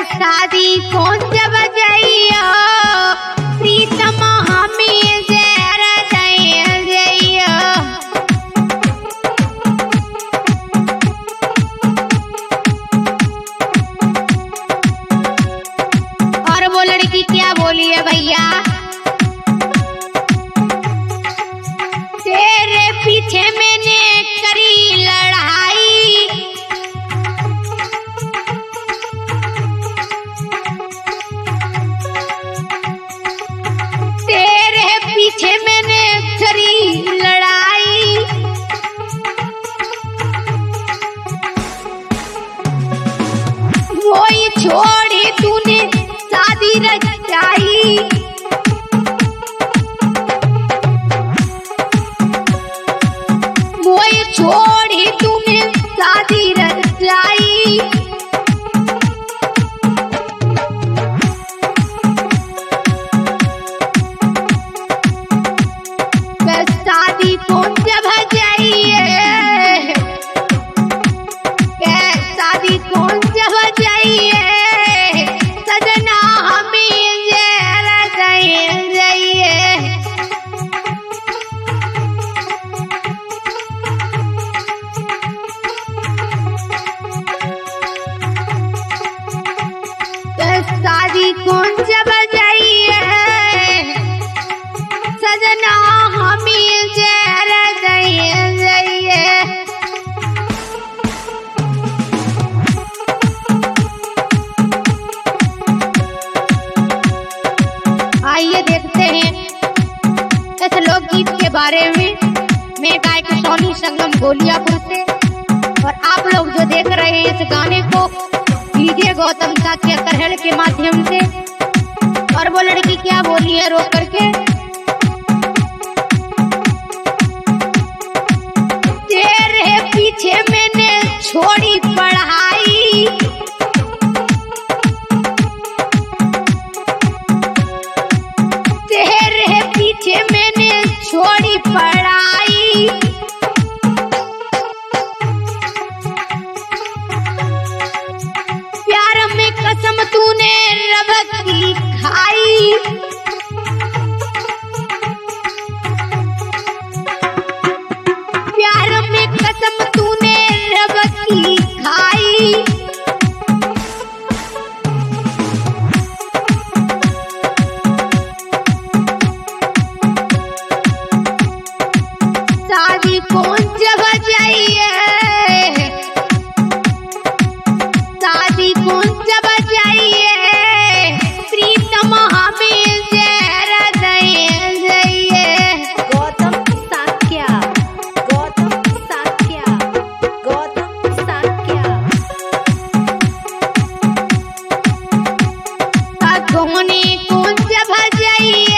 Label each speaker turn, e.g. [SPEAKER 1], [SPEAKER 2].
[SPEAKER 1] शादी कौन जब जाइयो प्रीतम हमें जरा जाइयो। और वो लड़की क्या बोली है भैया, तेरे पीछे मैंने करी लड़ाई, तेरे पीछे मैंने करी लड़ाई, वही छोड़ी तूने शादी रचाई, वही छोड़ी तूने शादी रचाई। शादी कौन जब जाइए, शादी कौन जब जाइए सजना हमें जरा जाइए। शादी कौन जब जाइए सजना हमें जरा जाइए। आइए देखते हैं इस लोकगीत के बारे में। मैं गायक सोनी संगम गोलियापुर से, और आप लोग जो देख रहे हैं इस गाने को डीजे गौतम साक्य करहल के माध्यम से। और वो लड़की क्या बोली है रो करके, तेरे पीछे मैंने छोड़ी पढ़ाई, तेरे पीछे मैंने छोड़ी पढ़ाई, प्यार में कसम तूने रब की खाई, प्यार में कसम तूने रब की खाई, शादी कौन जब जाइए, शादी कौन जब जाइए प्रीतम हमें जरा जाइए।
[SPEAKER 2] गौतम साक्या, गौतम साक्या, गौतम साक्या।
[SPEAKER 1] कौन जब जाइए